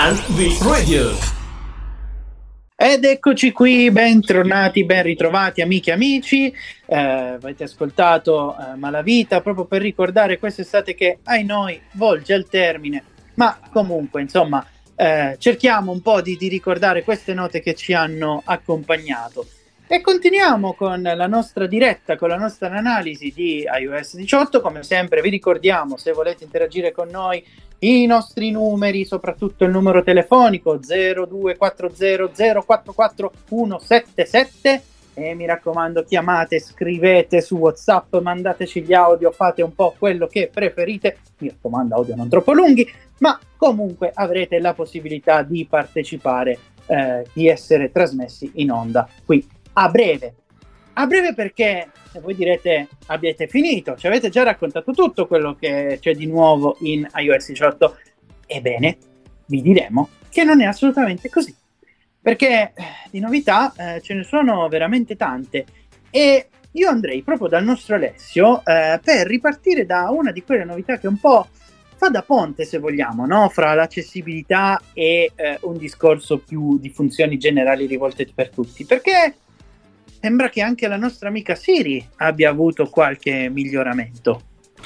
and the Radio. Ed eccoci qui, bentornati, ben ritrovati amiche e amici. Avete ascoltato Malavita proprio per ricordare quest'estate che ai noi volge al termine, ma comunque insomma cerchiamo un po' di ricordare queste note che ci hanno accompagnato. E continuiamo con la nostra diretta, con la nostra analisi di iOS 18. Come sempre vi ricordiamo, se volete interagire con noi, i nostri numeri, soprattutto il numero telefonico 0240 044 177, e mi raccomando chiamate, scrivete su WhatsApp, mandateci gli audio, fate un po' quello che preferite, mi raccomando audio non troppo lunghi, ma comunque avrete la possibilità di partecipare, di essere trasmessi in onda qui a breve perché voi direte avete finito, ci avete già raccontato tutto quello che c'è di nuovo in iOS 18. Ebbene, vi diremo che non è assolutamente così, perché di novità ce ne sono veramente tante, e io andrei proprio dal nostro Alessio per ripartire da una di quelle novità che un po' fa da ponte, se vogliamo, no? Fra l'accessibilità e un discorso più di funzioni generali rivolte per tutti, perché sembra che anche la nostra amica Siri abbia avuto qualche miglioramento.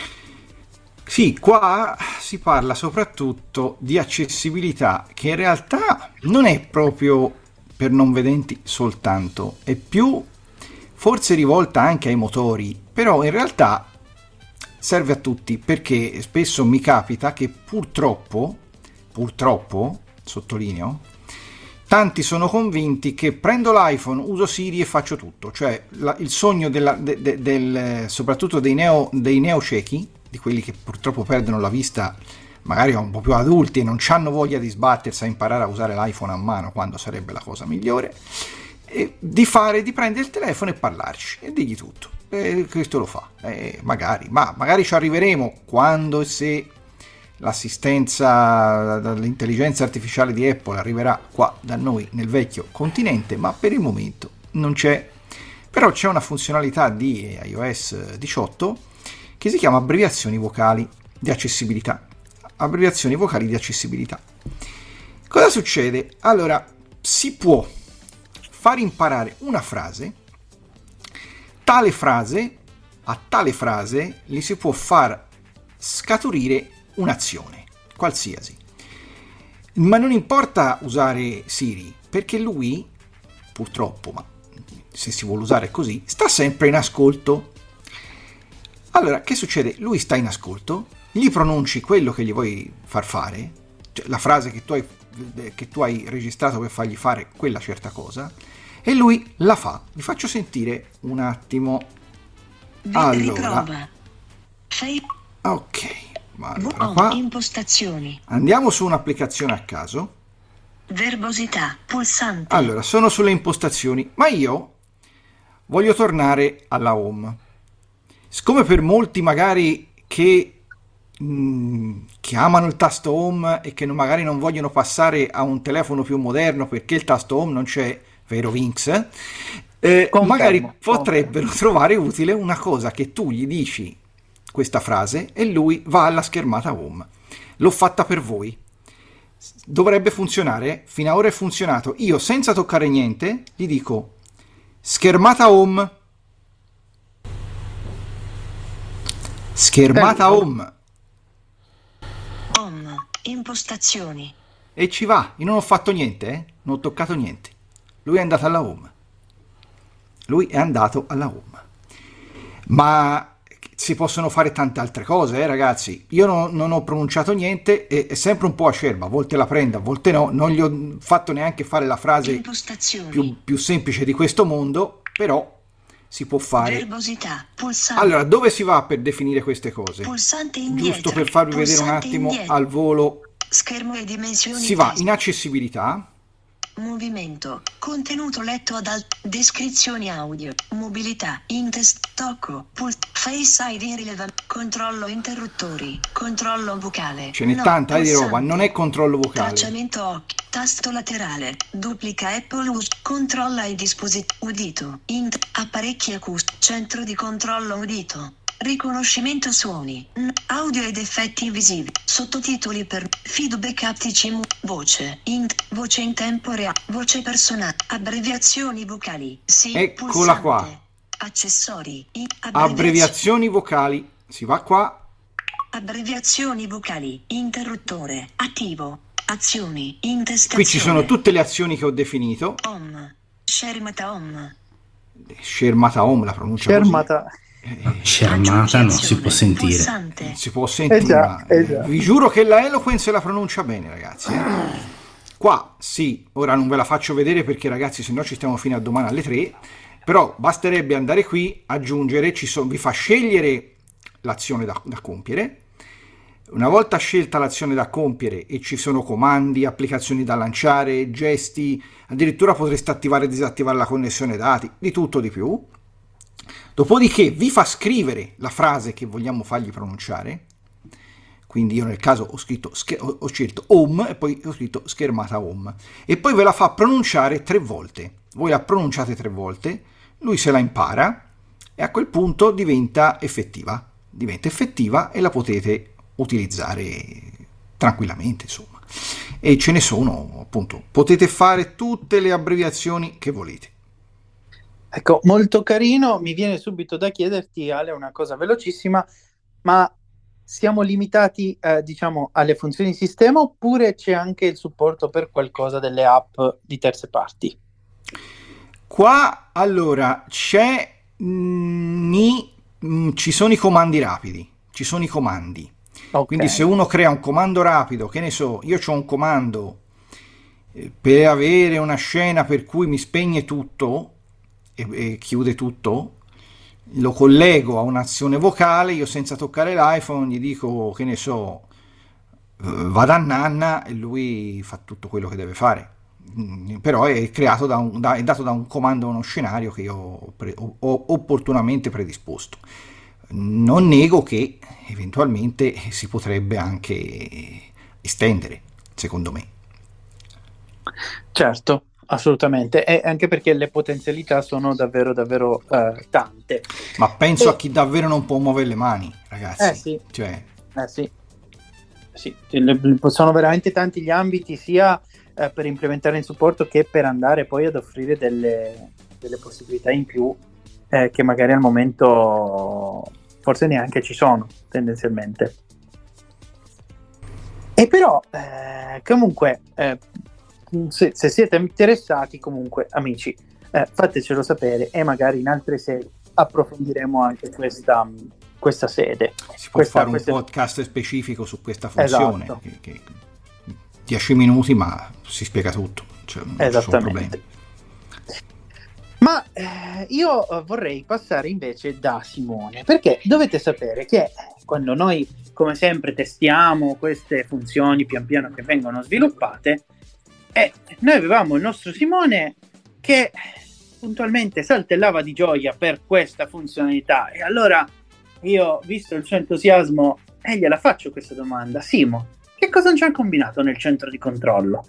Sì, qua si parla soprattutto di accessibilità, che in realtà non è proprio per non vedenti soltanto, è più forse rivolta anche ai motori, però in realtà serve a tutti, perché spesso mi capita che purtroppo, sottolineo, tanti sono convinti che prendo l'iPhone, uso Siri e faccio tutto, cioè il sogno soprattutto dei neo ciechi, di quelli che purtroppo perdono la vista, magari un po' più adulti e non hanno voglia di sbattersi a imparare a usare l'iPhone a mano quando sarebbe la cosa migliore, di prendere il telefono e parlarci e dirgli tutto. Questo lo fa, magari ci arriveremo quando e se l'assistenza dell'intelligenza artificiale di Apple arriverà qua da noi nel vecchio continente, ma per il momento non c'è. Però c'è una funzionalità di iOS 18 che si chiama abbreviazioni vocali di accessibilità. Cosa succede? Allora, si può far imparare una frase, a tale frase gli si può far scaturire un'azione qualsiasi, ma non importa usare Siri, perché lui purtroppo, ma se si vuole usare così, sta sempre in ascolto. Allora che succede? Lui sta in ascolto, gli pronunci quello che gli vuoi far fare, cioè la frase che tu hai registrato per fargli fare quella certa cosa, e lui la fa. Vi faccio sentire un attimo. Allora, ok. Allora, qua impostazioni. Andiamo su un'applicazione a caso. Verbosità, pulsante. Allora, sono sulle impostazioni, ma io voglio tornare alla home. Siccome per molti magari che amano il tasto home e che magari non vogliono passare a un telefono più moderno perché il tasto home non c'è, vero Vinx? Magari potrebbero trovare utile una cosa che tu gli dici questa frase e lui va alla schermata home. L'ho fatta per voi, dovrebbe funzionare, fino ad ora è funzionato. Io senza toccare niente gli dico schermata home, home, impostazioni, e ci va. Io non ho fatto niente, non ho toccato niente, lui è andato alla home, ma si possono fare tante altre cose, ragazzi. Io non ho pronunciato niente, è sempre un po' acerba, a volte la prendo, a volte no, non gli ho fatto neanche fare la frase più semplice di questo mondo, però si può fare. Verbosità, pulsante. Allora, dove si va per definire queste cose? Pulsante indietro, giusto per farvi vedere un attimo indietro. Al volo. Schermo e dimensioni. Si va in accessibilità. Movimento, contenuto letto ad descrizioni audio, mobilità, test, tocco, Face ID irrilevante, controllo interruttori, controllo vocale. Ce n'è tanta di roba, non è controllo vocale. Tracciamento occhi, tasto laterale, duplica Apple controlla i dispositivi udito, apparecchi acustici, centro di controllo udito. Riconoscimento suoni, audio ed effetti visivi, sottotitoli per feedback attici, voce, voce in tempo reale, voce personale, abbreviazioni vocali, sì, Eccola pulsante, qua. accessori, Abbreviazioni vocali, si va qua. abbreviazioni vocali, interruttore, attivo, azioni, intestazione. Qui ci sono tutte le azioni che ho definito. Home, schermata home. Schermata home, la pronuncia Schermata. Schermata non si può sentire. Pulsante. Si può sentire, già. vi giuro che la Eloquence la pronuncia bene, ragazzi. Qua sì, ora non ve la faccio vedere perché ragazzi se no ci stiamo fino a domani alle 3, però basterebbe andare qui, aggiungere, vi fa scegliere l'azione da compiere. Una volta scelta l'azione da compiere e ci sono comandi, applicazioni da lanciare, gesti, addirittura potreste attivare e disattivare la connessione dati, di tutto di più. Dopodiché vi fa scrivere la frase che vogliamo fargli pronunciare, quindi io nel caso ho scelto home e poi ho scritto schermata home, e poi ve la fa pronunciare 3 volte. Voi la pronunciate 3 volte, lui se la impara e a quel punto diventa effettiva e la potete utilizzare tranquillamente, insomma. E ce ne sono, appunto, potete fare tutte le abbreviazioni che volete. Ecco, molto carino. Mi viene subito da chiederti, Ale, una cosa velocissima, ma siamo limitati, diciamo, alle funzioni di sistema oppure c'è anche il supporto per qualcosa delle app di terze parti? Qua, allora, ci sono i comandi rapidi, ci sono i comandi. Okay. Quindi se uno crea un comando rapido, che ne so, io ho un comando per avere una scena per cui mi spegne tutto e chiude tutto, lo collego a un'azione vocale, io senza toccare l'iPhone gli dico, che ne so, vada a nanna, e lui fa tutto quello che deve fare. Però è creato è dato da un comando a uno scenario che io ho opportunamente predisposto. Non nego che eventualmente si potrebbe anche estendere, secondo me. Certo, assolutamente, e anche perché le potenzialità sono davvero davvero tante. Ma penso a chi davvero non può muovere le mani, ragazzi. Sì. Cioè... sì. Sono veramente tanti gli ambiti, sia per implementare il supporto che per andare poi ad offrire delle possibilità in più che magari al momento forse neanche ci sono tendenzialmente. E però comunque se siete interessati, comunque amici, fatecelo sapere e magari in altre sedi approfondiremo anche questa sede. Si può fare un podcast specifico su questa funzione. Esatto. Che 10 minuti ma si spiega tutto, cioè, non ci sono problemi. Ma io vorrei passare invece da Simone, perché dovete sapere che quando noi, come sempre, testiamo queste funzioni pian piano che vengono sviluppate, noi avevamo il nostro Simone che puntualmente saltellava di gioia per questa funzionalità, e allora io, visto il suo entusiasmo, gliela faccio questa domanda. Simo, che cosa ci hanno combinato nel centro di controllo?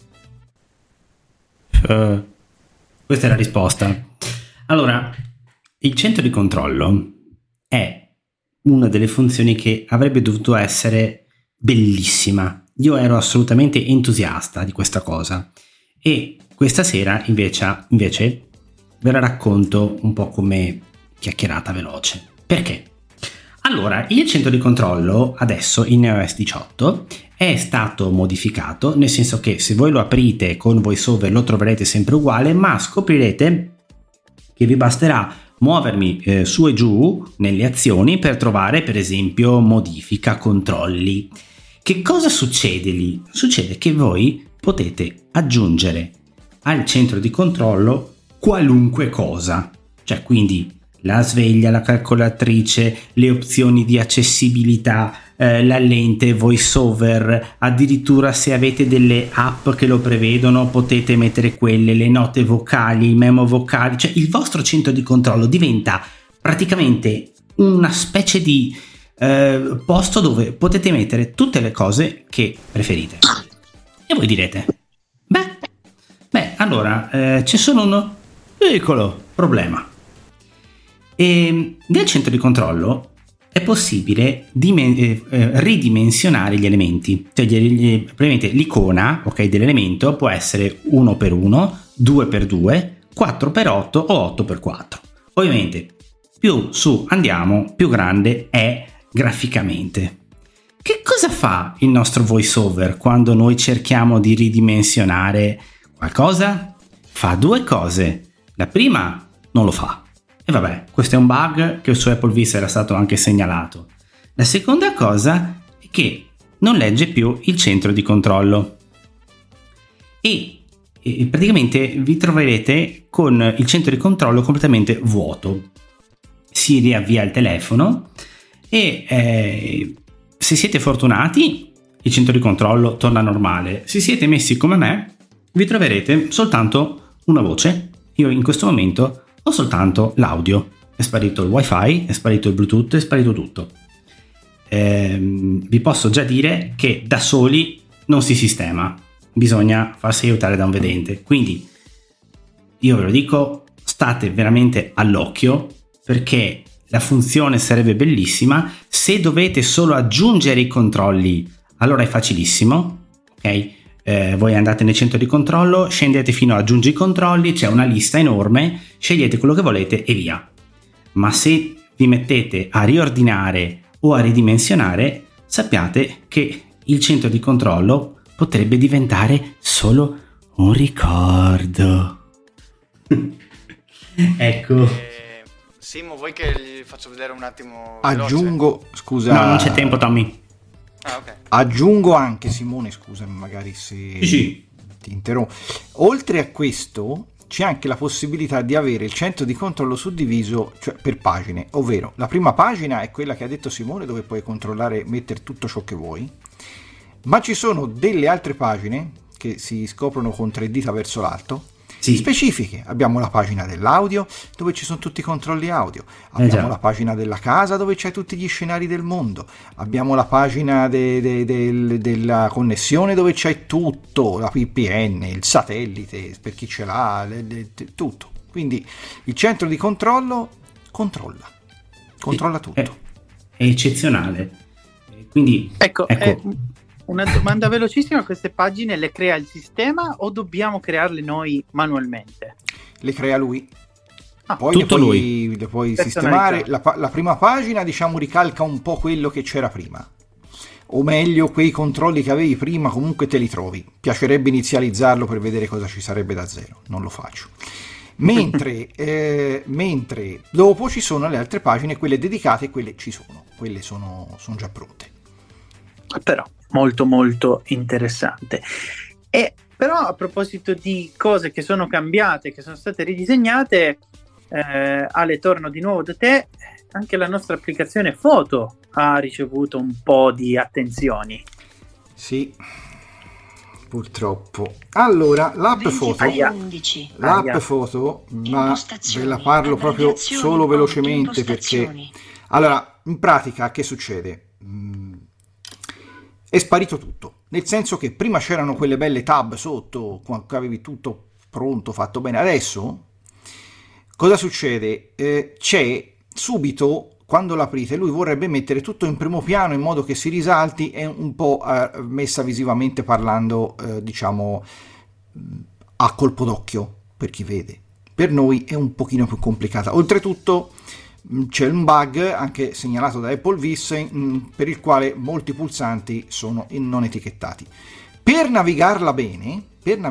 Questa è la risposta. Allora, il centro di controllo è una delle funzioni che avrebbe dovuto essere bellissima. Io ero assolutamente entusiasta di questa cosa e questa sera invece ve la racconto un po' come chiacchierata veloce. Perché? Allora, il centro di controllo adesso in iOS 18 è stato modificato, nel senso che se voi lo aprite con VoiceOver lo troverete sempre uguale, ma scoprirete che vi basterà muovermi su e giù nelle azioni per trovare per esempio modifica controlli. Che cosa succede lì? Succede che voi potete aggiungere al centro di controllo qualunque cosa, cioè quindi la sveglia, la calcolatrice, le opzioni di accessibilità, la lente, VoiceOver, addirittura se avete delle app che lo prevedono potete mettere quelle, le note vocali, i memo vocali, cioè il vostro centro di controllo diventa praticamente una specie di posto dove potete mettere tutte le cose che preferite. E voi direte, beh, allora c'è solo un piccolo problema. E nel centro di controllo è possibile ridimensionare gli elementi. Cioè praticamente l'icona, ok, dell'elemento può essere 1x1, 2x2, 4x8 o 8x4. Ovviamente più su andiamo, più grande è graficamente. Che cosa fa il nostro voiceover quando noi cerchiamo di ridimensionare qualcosa? Fa due cose. La prima non lo fa. E vabbè, questo è un bug che su Applevis era stato anche segnalato. La seconda cosa è che non legge più il centro di controllo. E praticamente vi troverete con il centro di controllo completamente vuoto. Si riavvia il telefono e se siete fortunati il centro di controllo torna normale. Se siete messi come me vi troverete soltanto una voce. Io in questo momento ho soltanto l'audio, è sparito il wifi, è sparito il bluetooth, è sparito tutto. Vi posso già dire che da soli non si sistema, bisogna farsi aiutare da un vedente, quindi io ve lo dico, state veramente all'occhio, perché la funzione sarebbe bellissima. Se dovete solo aggiungere i controlli, allora è facilissimo, ok? Voi andate nel centro di controllo, scendete fino a aggiungi i controlli, c'è una lista enorme, scegliete quello che volete e via. Ma se vi mettete a riordinare o a ridimensionare, sappiate che il centro di controllo potrebbe diventare solo un ricordo. Ecco. Simo, vuoi che gli faccio vedere un attimo Aggiungo, veloce? scusa. No, non c'è tempo, Tommy. Ah, ok. Aggiungo anche, Simone, scusami, magari se Sì. ti interrompo. Oltre a questo, c'è anche la possibilità di avere il centro di controllo suddiviso, cioè per pagine, ovvero la prima pagina è quella che ha detto Simone, dove puoi controllare e mettere tutto ciò che vuoi, ma ci sono delle altre pagine che si scoprono con 3 dita verso l'alto, Sì. specifiche. Abbiamo la pagina dell'audio dove ci sono tutti i controlli audio, abbiamo già. la pagina della casa dove c'è tutti gli scenari del mondo, abbiamo la pagina della connessione dove c'è tutto, la VPN, il satellite per chi ce l'ha, tutto. Quindi il centro di controllo controlla tutto. È eccezionale. Quindi Ecco. Una domanda velocissima: queste pagine le crea il sistema o dobbiamo crearle noi manualmente? Le crea lui. Poi tutto le puoi sistemare. La prima pagina, diciamo, ricalca un po' quello che c'era prima, o meglio quei controlli che avevi prima comunque te li trovi. Piacerebbe inizializzarlo per vedere cosa ci sarebbe da zero, non lo faccio. Mentre dopo ci sono le altre pagine, quelle dedicate, quelle ci sono, quelle sono già pronte. Però molto molto interessante. E però a proposito di cose che sono cambiate, che sono state ridisegnate, Ale, torno di nuovo da te. Anche la nostra applicazione foto ha ricevuto un po' di attenzioni. Sì, purtroppo. Allora, l'app foto, ma ve la parlo proprio solo velocemente, perché allora, in pratica che succede? È sparito tutto, nel senso che prima c'erano quelle belle tab sotto, quando avevi tutto pronto, fatto bene. Adesso cosa succede? C'è subito, quando l'aprite, lui vorrebbe mettere tutto in primo piano in modo che si risalti, e un po' messa visivamente parlando, diciamo a colpo d'occhio per chi vede. Per noi è un pochino più complicata. Oltretutto c'è un bug anche segnalato da Applevis per il quale molti pulsanti sono non etichettati. Per navigarla bene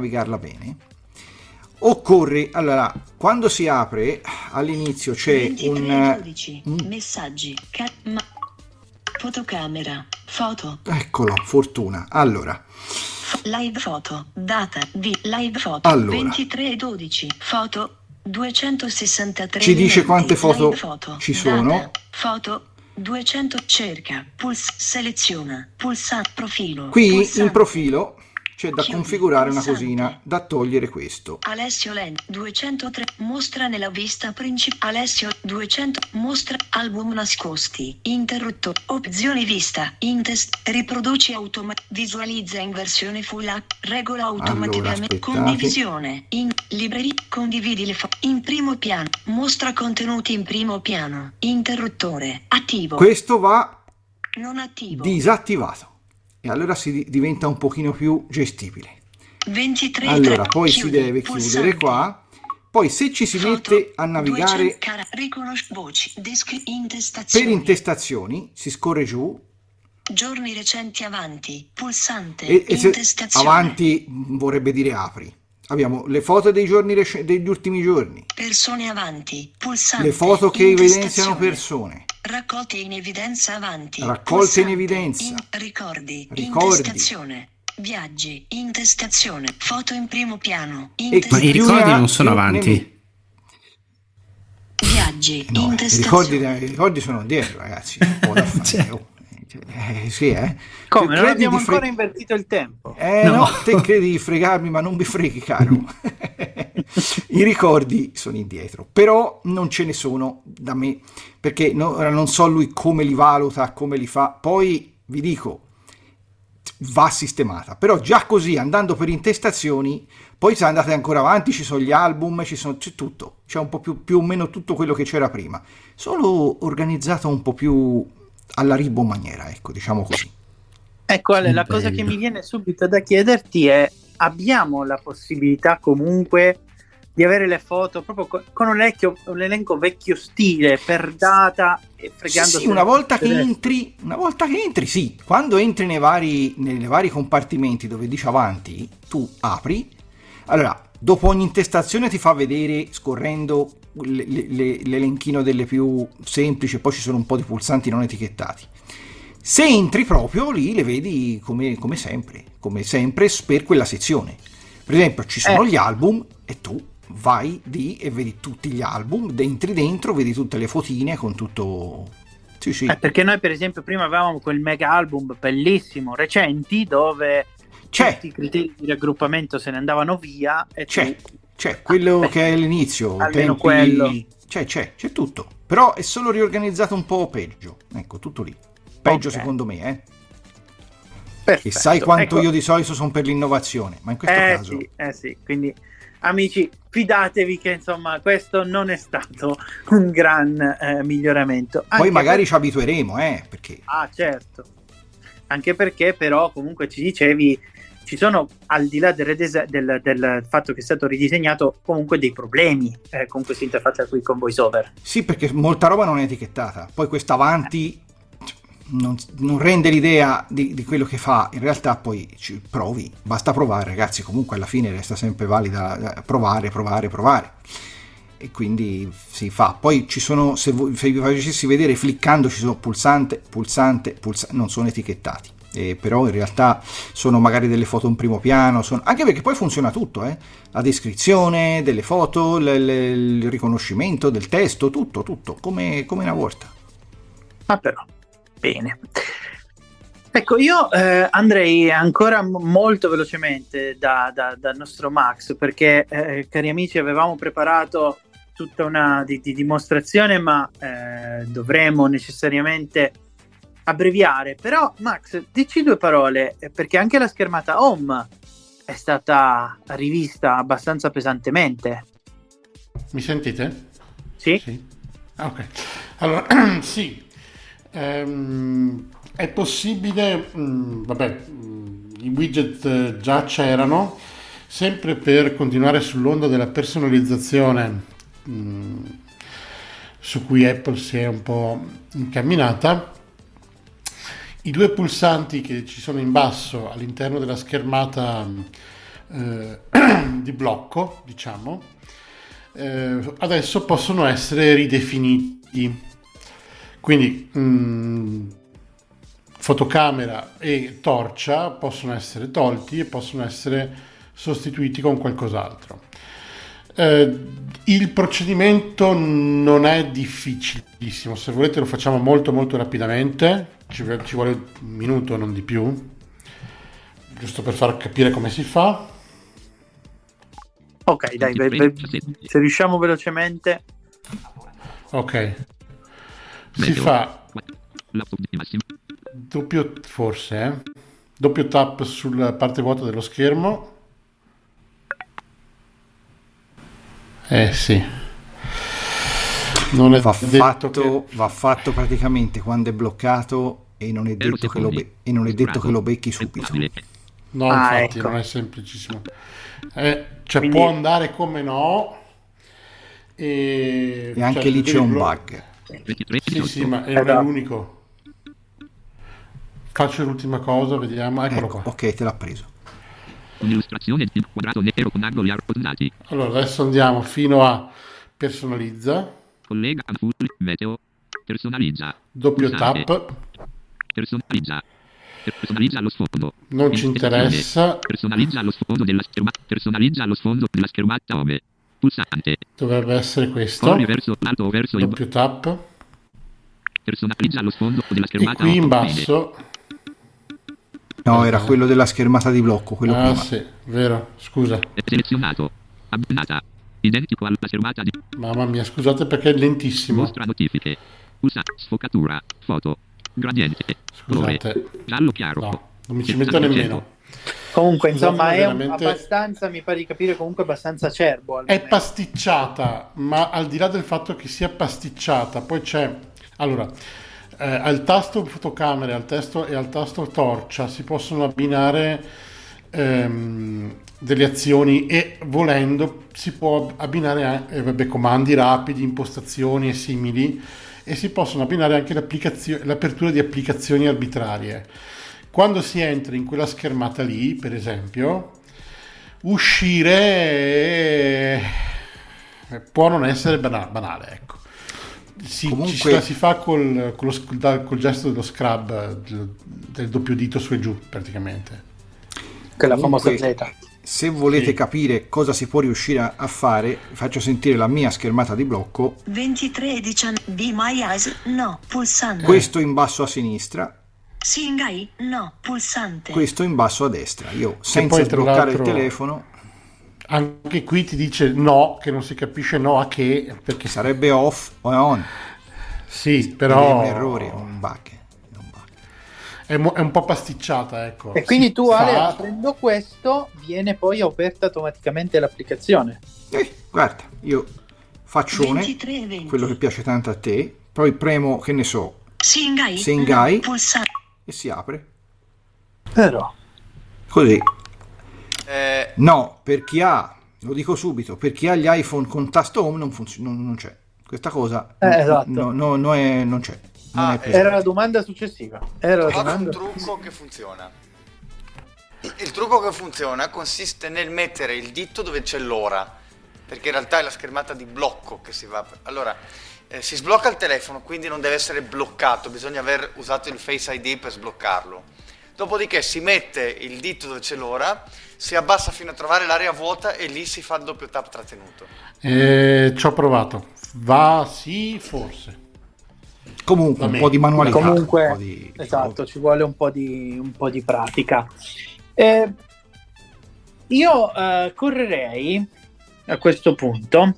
occorre, allora, quando si apre all'inizio c'è 23:12, messaggi, fotocamera, foto, eccolo, fortuna. Allora, live foto, data di live foto, allora, 23:12, foto 263 ci dice quante foto ci sono. data, foto 200, cerca, seleziona, profilo. Qui pulsante. in profilo c'è da Chiudi, configurare una pulsante. cosina, da togliere questo. Alessio Len 203 mostra nella vista principale. Alessio 200 mostra album nascosti. Interrotto. Opzioni vista. Riproduci visualizza in versione full HD. Regola automaticamente. aspettate. Condivisione. In libreria. Condividi le in primo piano. Mostra contenuti in primo piano. Interruttore. Attivo. Questo va Non attivo. disattivato e allora si diventa un pochino più gestibile. 23 Allora 3, poi si chiudi, deve pulsante. chiudere qua, poi se ci si Foto, mette a navigare 200 riconosci voci, per intestazioni, intestazioni, si scorre giù giorni recenti avanti, pulsante, e se intestazione, avanti vorrebbe dire apri. Abbiamo le foto dei giorni degli ultimi giorni, persone avanti, pulsante, le foto che evidenziano intestazione, persone, raccolte in evidenza avanti, raccolte in pulsante, evidenza, ricordi, ricordi. intestazione, viaggi, intestazione, foto in primo piano, Ma i ricordi non sono avanti. viaggi, No, i intestazione. ricordi sono dietro, ragazzi. Un po' da fare, oh. Sì, Come? Tu Non credi abbiamo di ancora invertito il tempo. no, te credi di fregarmi, ma non mi freghi, caro. I ricordi sono indietro, però non ce ne sono da me, perché ora non so lui come li valuta, come li fa. Poi vi dico, va sistemata, però già così, andando per intestazioni, poi se andate ancora avanti ci sono gli album, c'è tutto, c'è un po' più o meno tutto quello che c'era prima, solo organizzato un po' più alla Ribbo maniera, ecco, diciamo così. Ecco Ale, la cosa Bello. che mi viene subito da chiederti è: abbiamo la possibilità comunque di avere le foto proprio con un elenco vecchio stile per data e fregandosi? Sì, una volta che entri, sì, quando entri nei vari compartimenti dove dice avanti, tu apri, allora dopo ogni intestazione ti fa vedere, scorrendo l'elenchino delle più semplici, poi ci sono un po' di pulsanti non etichettati. Se entri proprio lì le vedi come sempre per quella sezione. Per esempio ci sono gli album e tu vai lì e vedi tutti gli album, entri dentro, vedi tutte le fotine con tutto. Sì. Perché noi per esempio prima avevamo quel mega album bellissimo recenti dove tutti i criteri di raggruppamento se ne andavano via e c'è quello che è all'inizio, almeno quello. C'è tutto, però è solo riorganizzato un po' peggio, ecco, tutto lì peggio, Ok. secondo me, Perfetto. e sai quanto Ecco. io di solito sono per l'innovazione, ma in questo caso Sì, quindi amici, fidatevi che insomma questo non è stato un gran miglioramento. poi Anche magari ci abitueremo, perché certo. Anche perché però comunque ci dicevi, ci sono, al di là del fatto che è stato ridisegnato, comunque dei problemi con questa interfaccia qui con VoiceOver. sì, perché molta roba non è etichettata, poi questa avanti non rende l'idea di quello che fa, in realtà poi ci provi, basta provare, ragazzi, comunque alla fine resta sempre valida provare, e quindi si fa. Poi ci sono, se vi facessi vedere cliccando, ci sono pulsante, non sono etichettati, però in realtà sono magari delle foto in primo piano, anche perché poi funziona tutto, la descrizione delle foto, il riconoscimento del testo, tutto come una volta. Ma però bene, ecco, io andrei ancora molto velocemente dal nostro Max, perché cari amici, avevamo preparato tutta una di dimostrazione, ma dovremo necessariamente abbreviare. Però Max, dici due parole, perché anche la schermata home è stata rivista abbastanza pesantemente. Mi sentite? Sì? Ok, allora sì, è possibile, i widget già c'erano, sempre per continuare sull'onda della personalizzazione su cui Apple si è un po' incamminata. I due pulsanti che ci sono in basso all'interno della schermata di blocco, diciamo, adesso possono essere ridefiniti. Quindi fotocamera e torcia possono essere tolti e possono essere sostituiti con qualcos'altro. Il procedimento non è difficilissimo, se volete lo facciamo molto rapidamente, ci vuole un minuto, non di più. giusto per far capire come si fa. Ok, dai, se riusciamo velocemente. Ok, si fa doppio, forse, doppio tap sulla parte vuota dello schermo. Sì. Non è va fatto praticamente quando è bloccato e non è detto che lo becchi subito. No, infatti ecco. non è semplicissimo. Quindi... può andare come no. E anche lì c'è un bug. Sì, ma non è l'unico. Faccio l'ultima cosa, vediamo. Eccolo qua. Ok, te l'ha preso. Un'illustrazione di quadrato nero con angoli arrotondati. Allora, adesso andiamo fino a personalizza. Collega a full meteo. Personalizza. Doppio Pulsante. tap. Personalizza. Personalizza lo sfondo. Non ci interessa. Personalizza lo sfondo della schermata. Personalizza lo sfondo della schermata home. Pulsante. Dovrebbe essere questo. Corri verso l'alto o verso il doppio tap. Personalizza lo sfondo della E schermata. qui in basso. No, era quello della schermata di blocco, quello prima. Sì, vero, scusa. Selezionato. Abbinata. Identico alla schermata di... Mamma mia, scusate perché è lentissimo. Mostra notifiche. Sfocatura. Foto. Gradiente. Colore. Scusate. Giallo chiaro. No, non mi ci metto nemmeno. Comunque, Scusate, insomma, è veramente... abbastanza, mi pare di capire, comunque abbastanza acerbo. È pasticciata, ma al di là del fatto che sia pasticciata, poi c'è... Allora, al tasto fotocamera e al tasto torcia si possono abbinare delle azioni e volendo si può abbinare comandi rapidi, impostazioni e simili, e si possono abbinare anche l'apertura di applicazioni arbitrarie. Quando si entra in quella schermata lì, per esempio, uscire può non essere banale, ecco. Comunque... si fa col gesto dello scrub, del doppio dito su e giù, praticamente. Quella famosa Z. Se volete capire cosa si può riuscire a fare, faccio sentire la mia schermata di blocco. 23:19 Be My Eyes, no, pulsante. Questo in basso a sinistra. Singai, no, pulsante. Questo in basso a destra. Io senza poi, sbloccare il telefono. Anche qui ti dice no, che non si capisce no a che, perché sarebbe off o on. Sì, però è un errore, un bug. È un po' pasticciata, ecco. E quindi tu, Ale, aprendo questo, viene poi aperta automaticamente l'applicazione. Guarda, io faccio quello che piace tanto a te, poi premo, che ne so, Singai e si apre. Però così. No, per chi ha, lo dico subito, per chi ha gli iPhone con tasto home non c'è. Questa cosa esatto. non c'è. Era la domanda successiva. Un trucco che funziona. Il trucco che funziona consiste nel mettere il dito dove c'è l'ora, perché in realtà è la schermata di blocco che si va. Allora, si sblocca il telefono, quindi non deve essere bloccato, bisogna aver usato il Face ID per sbloccarlo. Dopodiché si mette il dito dove c'è l'ora, si abbassa fino a trovare l'area vuota e lì si fa il doppio tap trattenuto. Ci ho provato. Va, sì, forse. Comunque un po' di manualità. Comunque, esatto, ci vuole un po' di pratica. Io correrei a questo punto,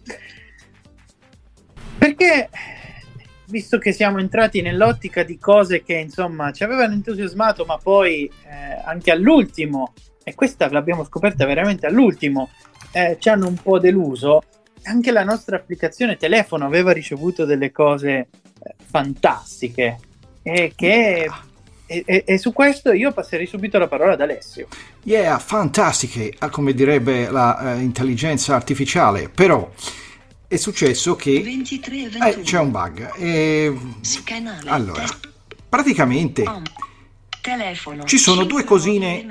perché visto che siamo entrati nell'ottica di cose che insomma ci avevano entusiasmato, ma poi anche all'ultimo, e questa l'abbiamo scoperta veramente all'ultimo, ci hanno un po' deluso. Anche la nostra applicazione telefono aveva ricevuto delle cose fantastiche e su questo io passerei subito la parola ad Alessio. Fantastiche, come direbbe la intelligenza artificiale, però è successo che 23, c'è un bug allora praticamente telefono, ci sono due cosine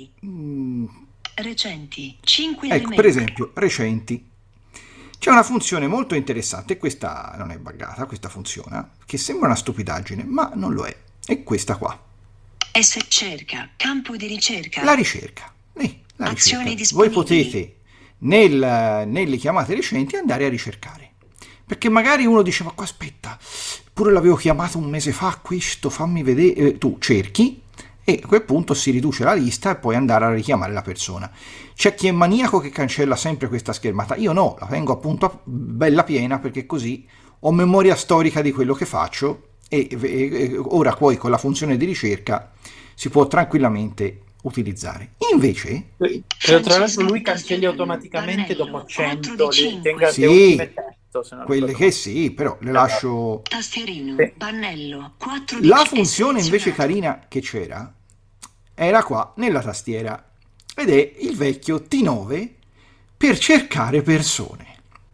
recenti, 5 ecco elementi. Per esempio recenti. C'è una funzione molto interessante, questa non è buggata, questa funziona, che sembra una stupidaggine, ma non lo è. È questa qua. Cerca, campo di ricerca. La ricerca. La azioni ricerca. Voi potete, nelle chiamate recenti, andare a ricercare. Perché magari uno dice, ma qua aspetta, pure l'avevo chiamato un mese fa, questo, fammi vedere. Tu cerchi e a quel punto si riduce la lista e puoi andare a richiamare la persona. C'è chi è maniaco che cancella sempre questa schermata, io no, la tengo appunto bella piena, perché così ho memoria storica di quello che faccio e ora poi con la funzione di ricerca si può tranquillamente utilizzare. Invece tra l'altro lui cancelli automaticamente dopo 100 sì, quelle che sì, però le lascio. Tastierino, pannello, 4 La funzione invece carina che c'era era qua nella tastiera ed è il vecchio T9 per cercare persone.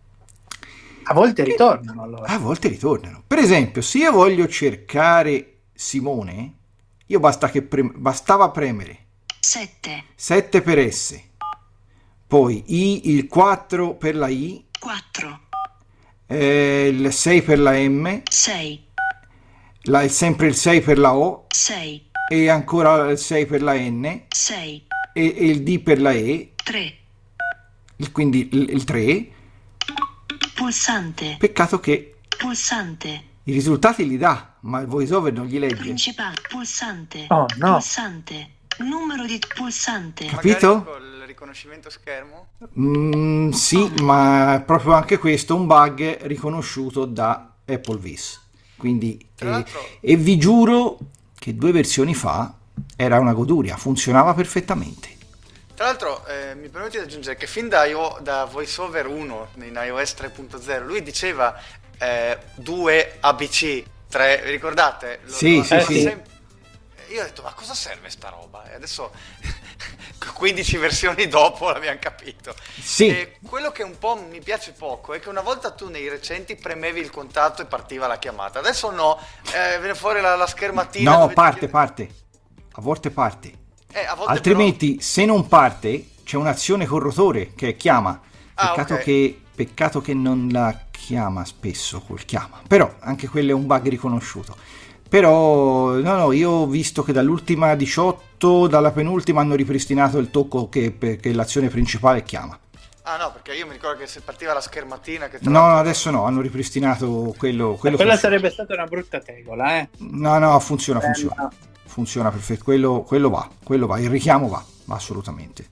A volte ritornano allora. A volte ritornano. Per esempio, se io voglio cercare Simone, io bastava premere 7 per S, poi il 4 per la I, 4, il 6 per la M, 6, sempre il 6 per la O, 6, e ancora il 6 per la N, 6, e il D per la E, 3, quindi il 3. pulsante, Peccato che pulsante, i risultati li dà, ma il voiceover non gli legge. principale, pulsante, Oh no. pulsante, numero di pulsante, Capito? Magari col riconoscimento schermo? Sì, ma è proprio anche questo un bug riconosciuto da Applevis. Quindi, Tra l'altro- e vi giuro che 2 versioni fa era una goduria, funzionava perfettamente. Tra l'altro mi permetti di aggiungere che fin da VoiceOver 1 in iOS 3.0 lui diceva 2 ABC 3, vi ricordate? Sì. Io ho detto ma cosa serve sta roba? E adesso 15 versioni dopo l'abbiamo capito. Sì. E quello che un po' mi piace poco è che una volta tu nei recenti premevi il contatto e partiva la chiamata, adesso no, viene fuori la schermatina. No, dove parte. A volte parte. a volte Altrimenti, però... se non parte, c'è un'azione col rotore che è chiama. Peccato che non la chiama spesso col chiama. Però anche quello è un bug riconosciuto. Però no, io ho visto che dall'ultima 18, dalla penultima hanno ripristinato il tocco che l'azione principale chiama. Ah no, perché io mi ricordo che se partiva la schermatina che No, adesso no, hanno ripristinato quello Quella funziona. sarebbe stata una brutta tegola, No, funziona. Funziona perfetto, quello va, il richiamo va assolutamente.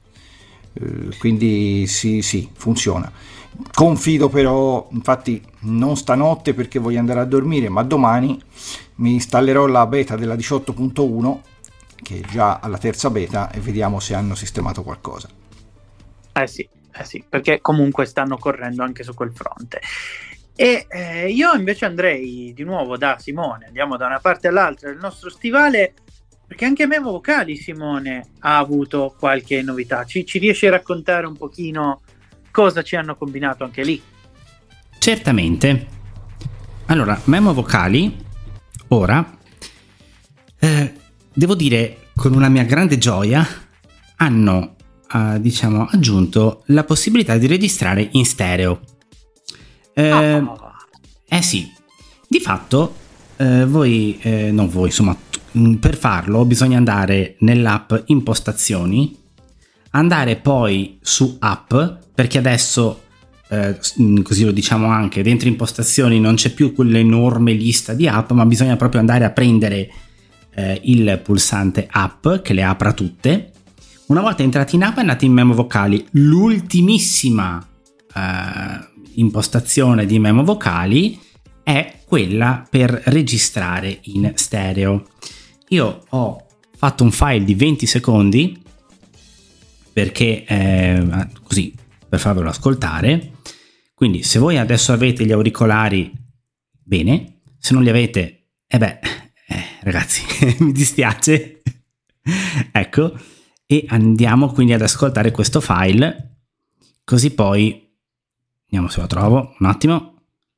Quindi sì, funziona. Confido però, infatti non stanotte perché voglio andare a dormire, ma domani mi installerò la beta della 18.1 che è già alla terza beta e vediamo se hanno sistemato qualcosa. Sì, perché comunque stanno correndo anche su quel fronte. E io invece andrei di nuovo da Simone, andiamo da una parte all'altra del nostro stivale, perché anche Memo Vocali, Simone, ha avuto qualche novità. Ci riesci a raccontare un pochino cosa ci hanno combinato anche lì? Certamente. Allora, Memo Vocali ora devo dire con una mia grande gioia hanno aggiunto la possibilità di registrare in stereo. Sì, di fatto per farlo bisogna andare nell'app impostazioni, andare poi su app, perché adesso così lo diciamo anche, dentro impostazioni non c'è più quell'enorme lista di app, ma bisogna proprio andare a prendere il pulsante app che le apra tutte. Una volta entrati in app andate in Memo Vocali, l'ultimissima impostazione di Memo Vocali è quella per registrare in stereo. Io ho fatto un file di 20 secondi perché così per farvelo ascoltare. Quindi se voi adesso avete gli auricolari, bene, se non li avete, ragazzi, mi dispiace. Ecco, e andiamo quindi ad ascoltare questo file, così poi vediamo se lo trovo un attimo.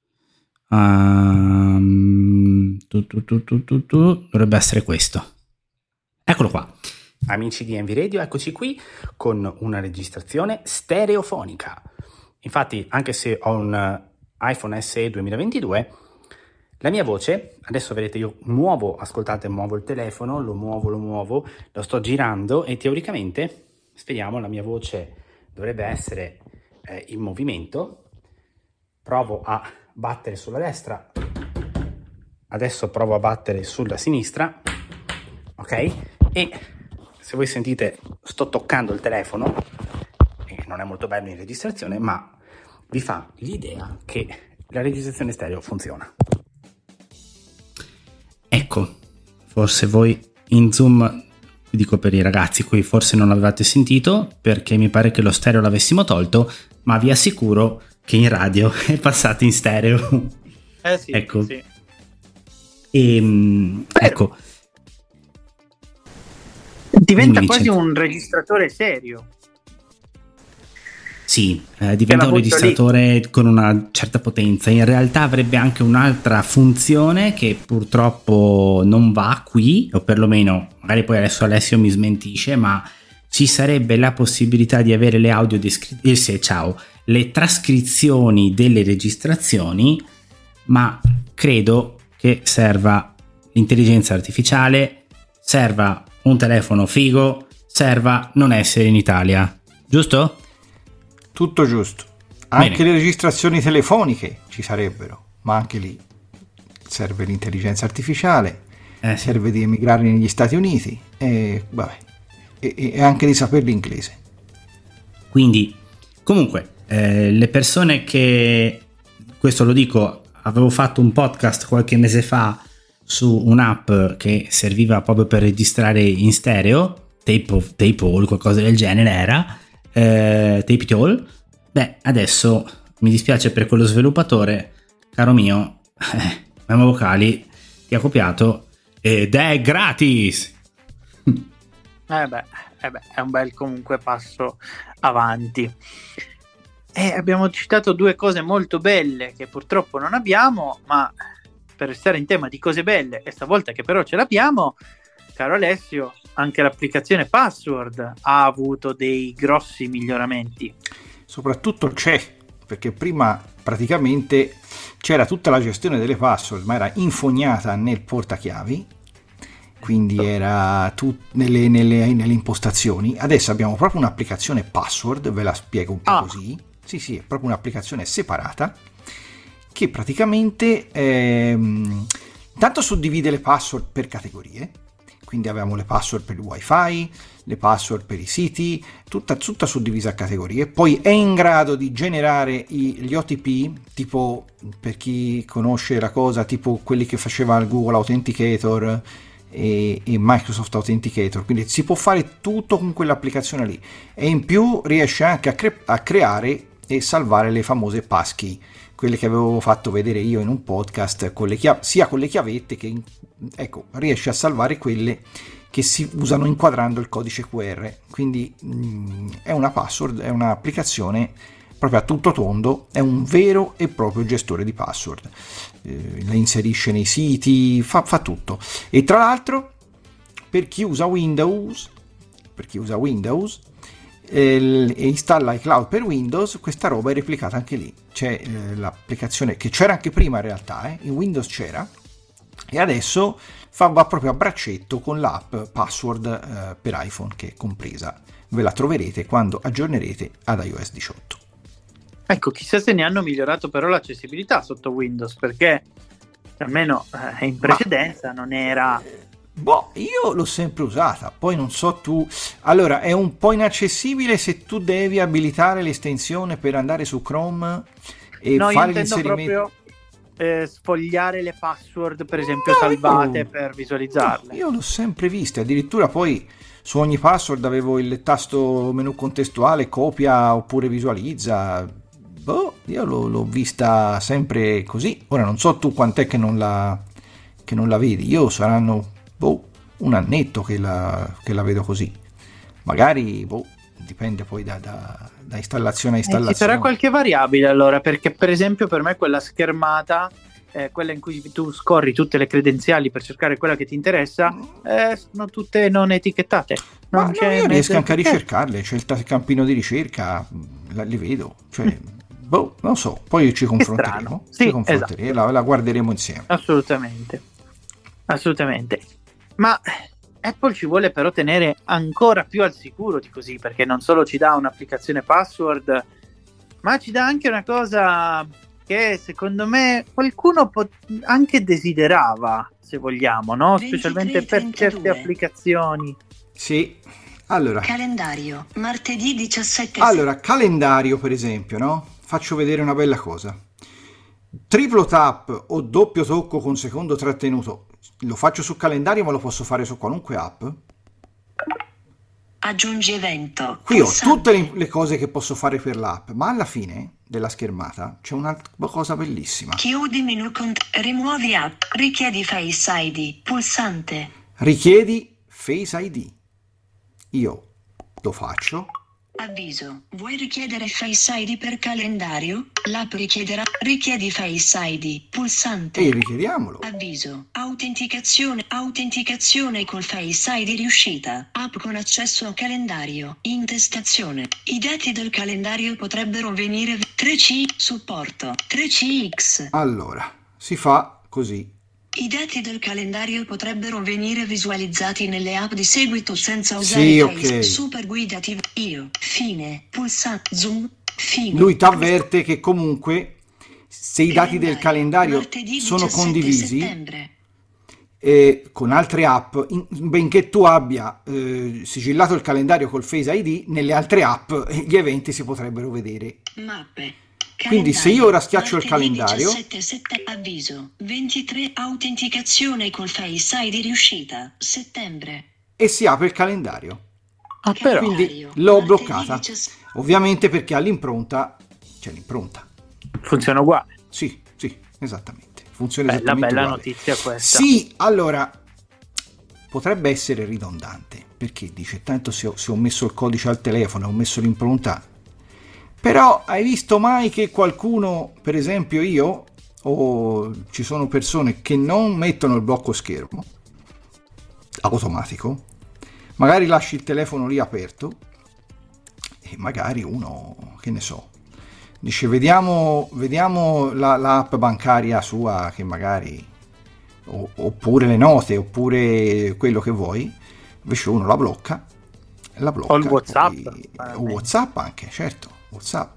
Dovrebbe essere questo. Eccolo qua. Amici di Envy Radio, eccoci qui con una registrazione stereofonica. Infatti, anche se ho un iPhone SE 2022, la mia voce, adesso vedete io ascoltate, muovo il telefono, lo muovo, lo sto girando e teoricamente, speriamo, la mia voce dovrebbe essere in movimento. Provo a battere sulla destra, adesso provo a battere sulla sinistra, ok? E se voi sentite, sto toccando il telefono, e non è molto bello in registrazione, ma vi fa l'idea che la registrazione stereo funziona. Ecco, forse voi in Zoom, vi dico per i ragazzi qui, forse non l'avevate sentito perché mi pare che lo stereo l'avessimo tolto, ma vi assicuro che in radio è passato in stereo. Sì, ecco. sì. Ecco. Diventa Dimmi, quasi Vincenzo. un registratore serio. Sì, diventa un registratore con una certa potenza. In realtà avrebbe anche un'altra funzione che purtroppo non va qui, o perlomeno magari poi adesso Alessio mi smentisce, ma ci sarebbe la possibilità di avere le le trascrizioni delle registrazioni, ma credo che serva l'intelligenza artificiale, serva un telefono figo, serva non essere in Italia, giusto? Tutto giusto. Anche le registrazioni telefoniche ci sarebbero, ma anche lì serve l'intelligenza artificiale, serve di emigrare negli Stati Uniti e anche di sapere l'inglese. Quindi, comunque, le persone che, questo lo dico, avevo fatto un podcast qualche mese fa su un'app che serviva proprio per registrare in stereo, Tape-All, qualcosa del genere era, Tape-It-All. Beh, adesso mi dispiace per quello sviluppatore, caro mio, Memo Vocali ti ha copiato ed è gratis. È un bel comunque passo avanti. E abbiamo citato due cose molto belle che purtroppo non abbiamo, ma per restare in tema di cose belle, e stavolta che però ce l'abbiamo, caro Alessio, anche l'applicazione Password ha avuto dei grossi miglioramenti. Soprattutto perché prima praticamente c'era tutta la gestione delle password, ma era infognata nel portachiavi, quindi era nelle impostazioni. Adesso abbiamo proprio un'applicazione Password, ve la spiego un po' così. Sì, è proprio un'applicazione separata che praticamente intanto suddivide le password per categorie. Quindi abbiamo le password per il wifi, le password per i siti, tutta suddivisa a categorie. Poi è in grado di generare gli OTP, tipo, per chi conosce la cosa, tipo quelli che faceva il Google Authenticator e Microsoft Authenticator. Quindi si può fare tutto con quell'applicazione lì. E in più riesce anche a creare e salvare le famose passkey, quelle che avevo fatto vedere io in un podcast, con sia con le chiavette che riesce a salvare quelle che si usano inquadrando il codice QR. Quindi è una password, è un'applicazione proprio a tutto tondo, è un vero e proprio gestore di password, le inserisce nei siti, fa tutto. E tra l'altro per chi usa Windows e installa iCloud per Windows, questa roba è replicata anche lì. C'è l'applicazione che c'era anche prima in realtà, in Windows c'era, e adesso va proprio a braccetto con l'app Password per iPhone, che è compresa. Ve la troverete quando aggiornerete ad iOS 18. Ecco, chissà se ne hanno migliorato però l'accessibilità sotto Windows, perché almeno in precedenza non era... io l'ho sempre usata, poi non so tu. Allora, è un po' inaccessibile se tu devi abilitare l'estensione per andare su Chrome e fare l'inserimento. Proprio sfogliare le password, per esempio, salvate per visualizzarle. Io l'ho sempre viste, addirittura poi su ogni password avevo il tasto menu contestuale, copia oppure visualizza. Io l'ho vista sempre così. Ora non so tu quant'è che non la vedi. Io saranno un annetto che la vedo così. Magari dipende poi da installazione a installazione. Ci sarà qualche variabile allora, perché per esempio per me quella schermata, quella in cui tu scorri tutte le credenziali per cercare quella che ti interessa, sono tutte non etichettate. Io riesco anche a ricercarle, c'è il campino di ricerca, li vedo, cioè non so, poi ci confronteremo. Esatto. La guarderemo insieme. Assolutamente. Ma Apple ci vuole però tenere ancora più al sicuro di così, perché non solo ci dà un'applicazione Password, ma ci dà anche una cosa che secondo me qualcuno anche desiderava, se vogliamo, no? Specialmente per 23:32. certe applicazioni. Sì, allora. Calendario, martedì 17. Allora, calendario per esempio, no? Faccio vedere una bella cosa. Triplo tap o doppio tocco con secondo trattenuto. Lo faccio su calendario, ma lo posso fare su qualunque app. Aggiungi evento. Qui ho pulsante. tutte le cose che posso fare per l'app, ma alla fine della schermata c'è un'altra cosa bellissima. Chiudi menu rimuovi app. Richiedi Face ID. Pulsante. Richiedi Face ID. Io lo faccio. Avviso. Vuoi richiedere Face ID per calendario? L'app richiederà. Richiedi Face ID. Pulsante. E richiediamolo. Avviso. Autenticazione. Autenticazione col Face ID riuscita. App con accesso a calendario. Intestazione. I dati del calendario potrebbero venire 3C. Supporto. 3CX. Allora, si fa così. I dati del calendario potrebbero venire visualizzati nelle app di seguito senza usare Sì, Face. ok. Super guida attiva. Io. Fine. Pulsante. Zoom. Fine. Lui ti avverte che comunque se i dati del calendario Martedì sono 17 condivisi settembre. con altre app, benché tu abbia sigillato il calendario col Face ID, nelle altre app gli eventi si potrebbero vedere. Mappe. Quindi se io ora schiaccio il calendario, Avviso 23 autenticazione col Face ID riuscita settembre. e si apre il calendario. Ah, però. Quindi l'ho bloccata. Ovviamente perché all'impronta c'è l'impronta. Funziona uguale. Sì, esattamente. Funziona Bella esattamente uguale. notizia questa. Sì, allora potrebbe essere ridondante, perché dice tanto se ho messo il codice al telefono, ho messo l'impronta. Però hai visto mai che qualcuno, per esempio io, o ci sono persone che non mettono il blocco schermo automatico, magari lasci il telefono lì aperto e magari uno, che ne so, dice vediamo l'app bancaria sua che magari, oppure le note, oppure quello che vuoi, invece uno la blocca, O il WhatsApp. o WhatsApp anche, certo, WhatsApp.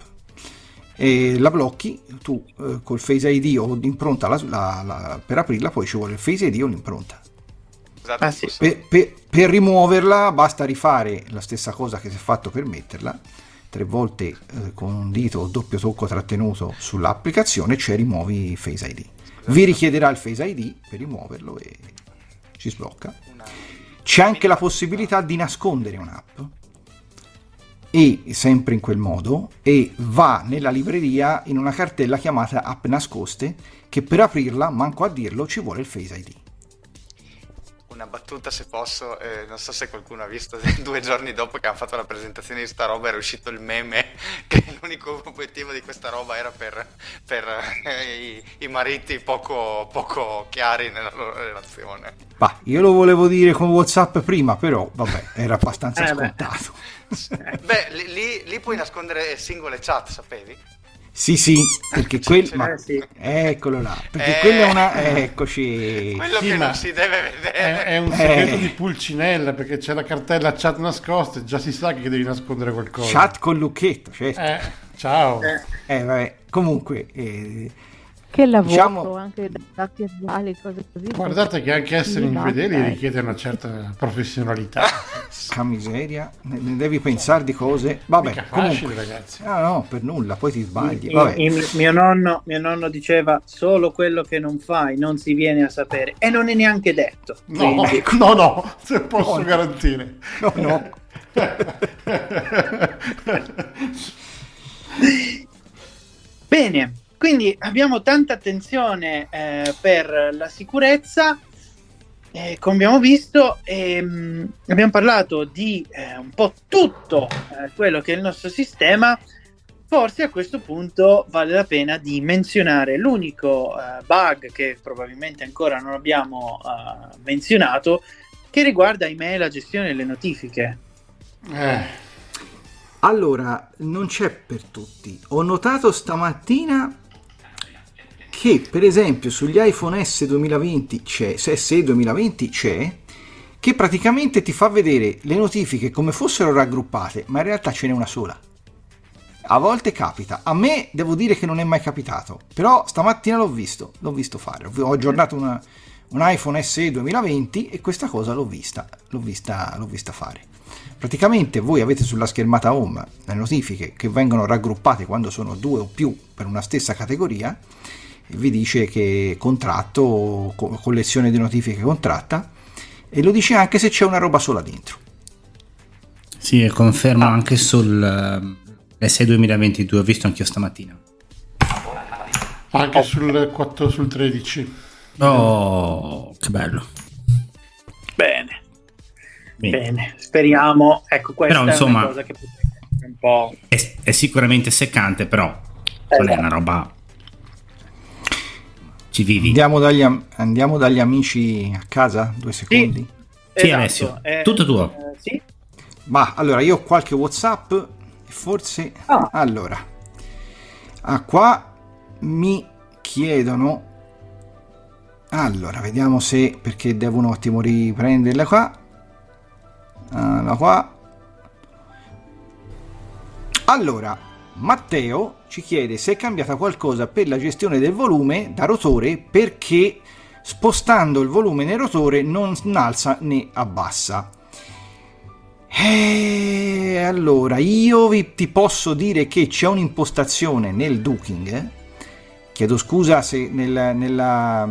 E la blocchi tu col Face ID o l'impronta per aprirla, poi ci vuole il Face ID o l'impronta. Scusate, Sì. Per rimuoverla basta rifare la stessa cosa che si è fatto per metterla, 3 volte con un dito o doppio tocco trattenuto sull'applicazione, cioè rimuovi Face ID. Vi richiederà il Face ID per rimuoverlo e ci sblocca. C'è anche la possibilità di nascondere un'app, e sempre in quel modo, e va nella libreria in una cartella chiamata app nascoste, che per aprirla, manco a dirlo, ci vuole il Face ID. una battuta se posso, non so se qualcuno ha visto 2 giorni dopo che hanno fatto la presentazione di sta roba era uscito il meme che l'unico obiettivo di questa roba era per i mariti poco chiari nella loro relazione. Bah, io lo volevo dire con WhatsApp prima, però vabbè, era abbastanza scontato. Beh, lì puoi nascondere singole chat, sapevi? Sì, perché sì. Eccolo là, perché quella è una... Eccoci. Quello Sì, che ma non si deve vedere. È un segreto di Pulcinella, perché c'è la cartella chat nascoste, già si sa che devi nascondere qualcosa. Chat con lucchetto, certo. Ciao. Vabbè, comunque... Che lavoro, diciamo... anche dati attuali, cose così. Guardate che anche essere Sì, infedeli basta. richiede una certa professionalità. Ca miseria, ne devi pensare di cose. Vabbè, Mica facile, comunque. ragazzi. No, per nulla, poi ti sbagli. Vabbè. Mio nonno diceva solo quello che non fai non si viene a sapere, e non è neanche detto. No, Quindi- no, se posso garantire. No. Bene, quindi abbiamo tanta attenzione per la sicurezza, come abbiamo visto, abbiamo parlato di un po' tutto quello che è il nostro sistema. Forse a questo punto vale la pena di menzionare l'unico bug che probabilmente ancora non abbiamo menzionato, che riguarda ahimè la gestione delle notifiche. Allora, non c'è per tutti. Ho notato stamattina che, per esempio, sugli iPhone S 2020 c'è, SE 2020 c'è, che praticamente ti fa vedere le notifiche come fossero raggruppate, ma in realtà ce n'è una sola. A volte capita, a me devo dire che non è mai capitato, però stamattina l'ho visto fare, ho aggiornato un iPhone SE 2020 e questa cosa l'ho vista fare. Praticamente voi avete sulla schermata home le notifiche che vengono raggruppate quando sono 2 o più per una stessa categoria e vi dice che contratto, collezione di notifiche contratta, e lo dice anche se c'è una roba sola dentro. Sì, e confermo anche sul S 2022, ho visto anch'io stamattina. Anche sul 13. Oh, che bello. Bene, speriamo. Ecco, questa però, insomma, è una cosa che potrebbe essere un po'... È sicuramente seccante, però non è una roba... Ci vivi. Andiamo dagli amici a casa, 2 secondi. Sì, esatto, Alessio, tutto tuo. Sì. Ma allora io ho qualche WhatsApp e forse allora qua mi chiedono, allora vediamo se, perché devo un attimo riprenderla qua. Allora Matteo ci chiede se è cambiata qualcosa per la gestione del volume da rotore, perché spostando il volume nel rotore non alza né abbassa. Allora io ti posso dire che c'è un'impostazione nel Duking, chiedo scusa se nella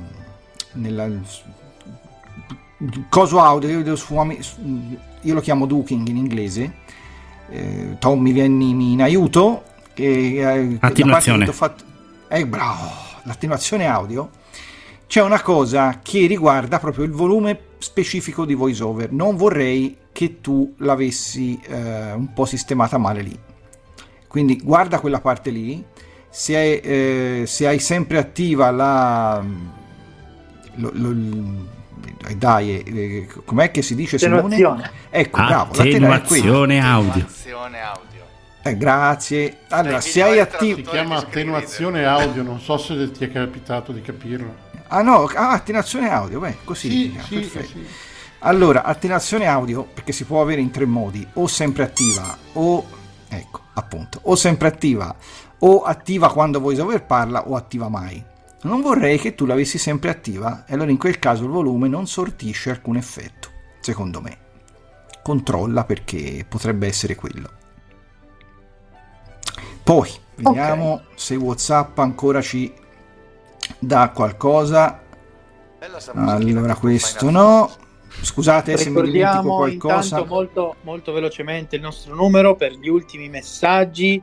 coso audio io lo chiamo Duking in inglese, Tom mi vieni in aiuto, attenuazione, bravo, l'attenuazione audio. C'è una cosa che riguarda proprio il volume specifico di VoiceOver, non vorrei che tu l'avessi un po' sistemata male lì, quindi guarda quella parte lì, se hai sempre attiva com'è che si dice, Simone? Ecco, bravo, attenuazione audio. Grazie. Allora, se hai attivo, si chiama attenuazione audio, non so se ti è capitato di capirlo. Attenuazione audio, così. Perfetto. Sì. Allora, attenuazione audio, perché si può avere in 3 modi, o sempre attiva, o sempre attiva, o attiva quando VoiceOver parla, o attiva mai. Non vorrei che tu l'avessi sempre attiva, e allora in quel caso il volume non sortisce alcun effetto, secondo me. Controlla, perché potrebbe essere quello. Poi vediamo se WhatsApp ancora ci dà qualcosa. Allora, questo no. Scusate se mi dimentico qualcosa. Intanto molto, molto velocemente il nostro numero per gli ultimi messaggi: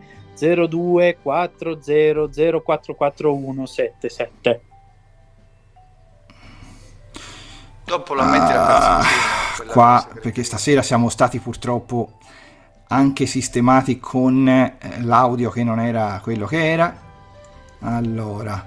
0240044177. Dopo la metti la qua, perché stasera siamo stati purtroppo anche sistemati con l'audio che non era quello che era. Allora,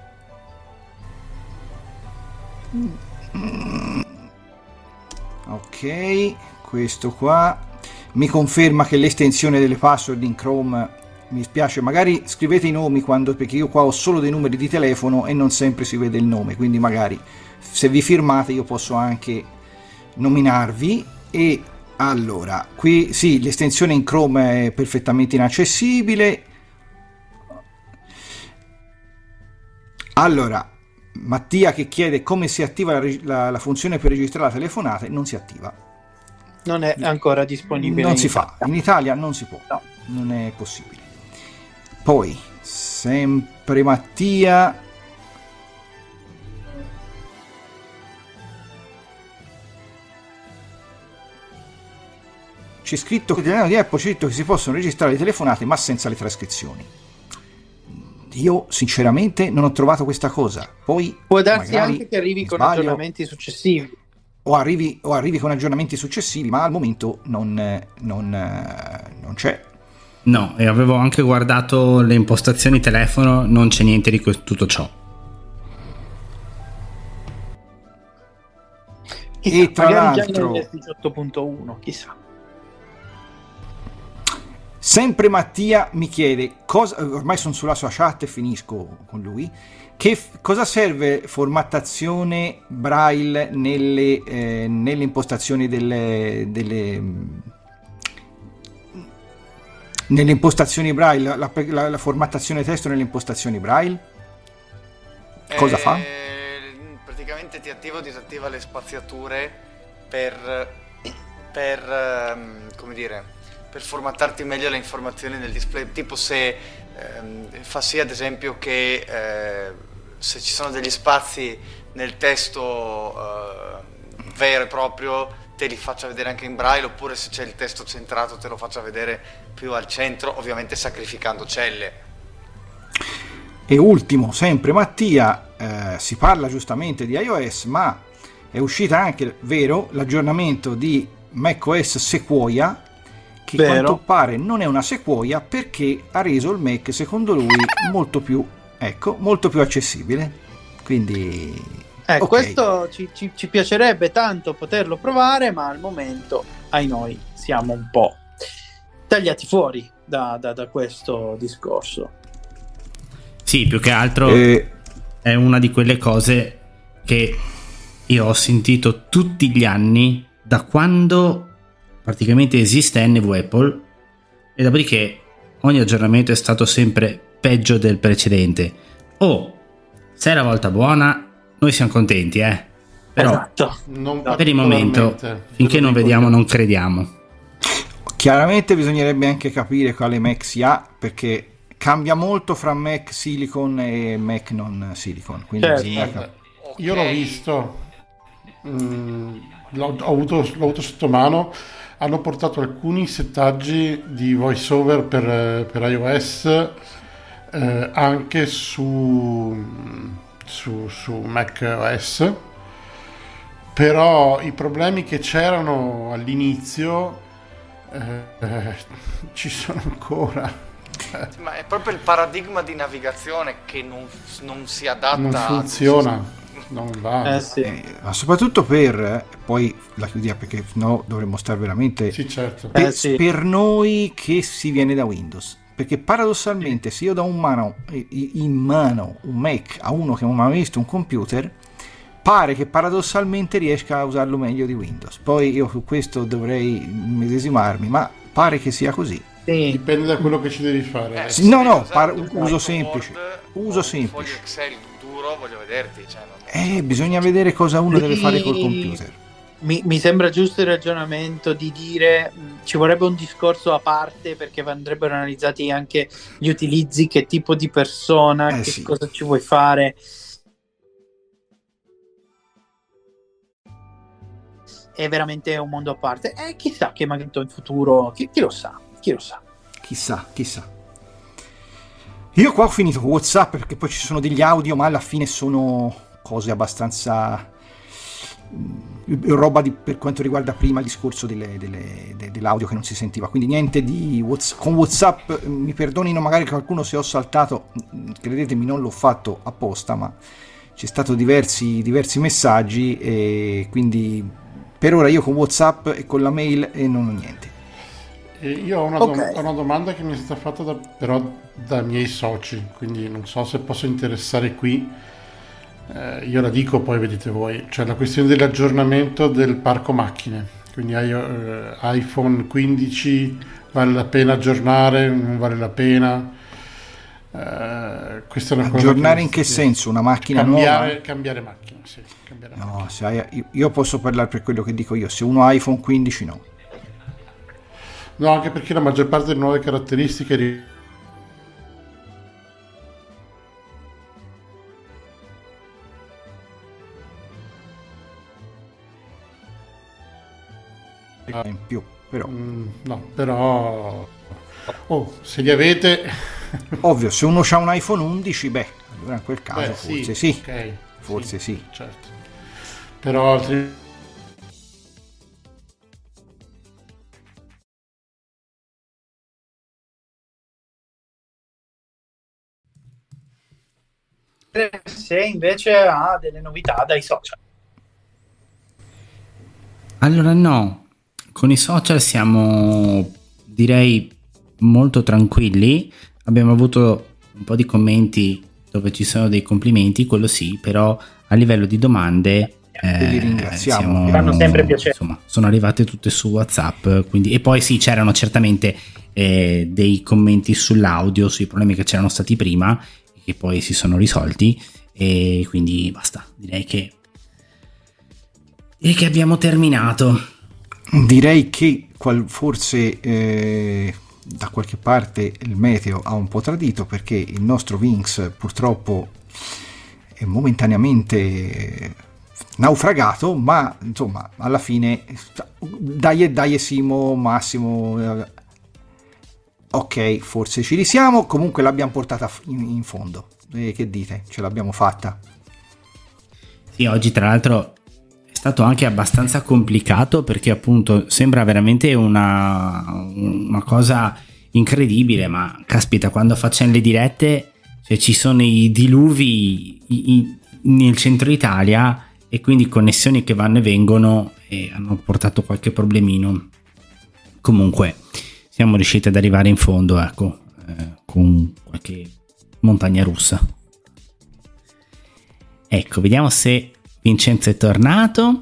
ok, questo qua mi conferma che l'estensione delle password in Chrome, mi spiace, magari scrivete i nomi perché io qua ho solo dei numeri di telefono e non sempre si vede il nome, quindi magari se vi firmate io posso anche nominarvi. E allora, qui sì, l'estensione in Chrome è perfettamente inaccessibile. Allora, Mattia che chiede come si attiva la funzione per registrare la telefonata, non si attiva. Non è ancora disponibile. Non si fa, in Italia non si può, no. Non è possibile. Poi, sempre Mattia... C'è scritto che di Apple, c'è scritto che si possono registrare le telefonate ma senza le trascrizioni. Io sinceramente non ho trovato questa cosa. Poi può darsi anche che arrivi con aggiornamenti successivi. O arrivi con aggiornamenti successivi, ma al momento non c'è. No, e avevo anche guardato le impostazioni telefono, non c'è niente di tutto ciò. Chissà, e tra l'altro 18.1, chissà. Sempre Mattia mi chiede ormai sono sulla sua chat e finisco con lui, cosa serve formattazione Braille nelle impostazioni Nelle impostazioni Braille, la formattazione testo nelle impostazioni Braille, cosa fa? Praticamente ti attiva o disattiva le spaziature per come dire, per formattarti meglio le informazioni nel display, tipo se fa sì ad esempio che se ci sono degli spazi nel testo vero e proprio te li faccia vedere anche in braille, oppure se c'è il testo centrato te lo faccia vedere più al centro, ovviamente sacrificando celle. E ultimo, sempre Mattia, si parla giustamente di iOS, ma è uscita anche, vero, l'aggiornamento di macOS Sequoia, che a quanto pare non è una Sequoia perché ha reso il Mac, secondo lui, molto più accessibile. Quindi okay. Questo ci piacerebbe tanto poterlo provare, ma al momento ai noi siamo un po' tagliati fuori da questo discorso. Sì, più che altro è una di quelle cose che io ho sentito tutti gli anni da quando praticamente esiste NV Apple, e dopodiché ogni aggiornamento è stato sempre peggio del precedente. Se è la volta buona, noi siamo contenti, però esatto. Per il momento, finché non vediamo, non crediamo. Chiaramente bisognerebbe anche capire quale Mac si ha, perché cambia molto fra Mac Silicon e Mac non Silicon. Quindi io l'ho visto, l'ho avuto sotto mano. Hanno portato alcuni settaggi di voiceover per iOS anche su macOS, però i problemi che c'erano all'inizio ci sono ancora. Ma è proprio il paradigma di navigazione che non si adatta, non funziona, non va. Ma soprattutto poi la chiudiamo perché no dovremmo stare veramente certo. Per noi che si viene da Windows, perché paradossalmente se io do in mano un Mac a uno che non ha mai visto un computer, pare che paradossalmente riesca a usarlo meglio di Windows. Poi io su questo dovrei medesimarmi, ma pare che sia così. Dipende da quello che ci devi fare. Uso semplice. Uso semplice. Foglio Excel duro, voglio vederti. Bisogna vedere cosa uno deve fare col computer. Mi sembra giusto il ragionamento di dire ci vorrebbe un discorso a parte, perché andrebbero analizzati anche gli utilizzi, che tipo di persona, cosa ci vuoi fare. È veramente un mondo a parte. Chissà che magari in futuro, chi lo sa. Chissà. Io qua ho finito con WhatsApp, perché poi ci sono degli audio, ma alla fine sono cose abbastanza roba per quanto riguarda prima il discorso dell'audio che non si sentiva, quindi niente di con WhatsApp. Mi perdonino magari qualcuno se ho saltato, credetemi non l'ho fatto apposta, ma c'è stato diversi messaggi, e quindi per ora io con WhatsApp e con la mail e non ho niente. Io ho una domanda che mi è stata fatta però da miei soci, quindi non so se posso interessare qui. Io la dico, poi vedete voi. Cioè la questione dell'aggiornamento del parco macchine, quindi iPhone 15 vale la pena aggiornare, non vale la pena? Questa è una aggiornare cosa in che senso? Una macchina nuova? Cambiare macchina, sì. No, io posso parlare per quello che dico io. Se uno ha iPhone 15 no. No, anche perché la maggior parte delle nuove caratteristiche in più, però se li avete ovvio, se uno ha un iPhone 11, allora in quel caso forse sì. Okay. Forse sì, certo. Però altri se invece ha delle novità dai social. Allora no, con i social siamo, direi, molto tranquilli. Abbiamo avuto un po' di commenti dove ci sono dei complimenti, quello sì, però a livello di domande li ringraziamo. Fanno sempre piacere. Insomma, sono arrivate tutte su WhatsApp, quindi, e poi sì, c'erano certamente dei commenti sull'audio, sui problemi che c'erano stati prima che poi si sono risolti, e quindi basta, direi che abbiamo terminato. Direi che forse da qualche parte il meteo ha un po' tradito, perché il nostro Vinx purtroppo è momentaneamente naufragato, ma insomma alla fine dai Simo, Massimo, ok, forse ci risiamo, comunque l'abbiamo portata in fondo. Che dite? Ce l'abbiamo fatta? Sì, oggi tra l'altro è stato anche abbastanza complicato, perché appunto sembra veramente una cosa incredibile, ma caspita, quando facciamo le dirette, cioè, ci sono i diluvi nel centro Italia, e quindi connessioni che vanno e vengono, e hanno portato qualche problemino. Comunque siamo riusciti ad arrivare in fondo, ecco, con qualche montagna russa. Ecco, vediamo se Vincenzo è tornato.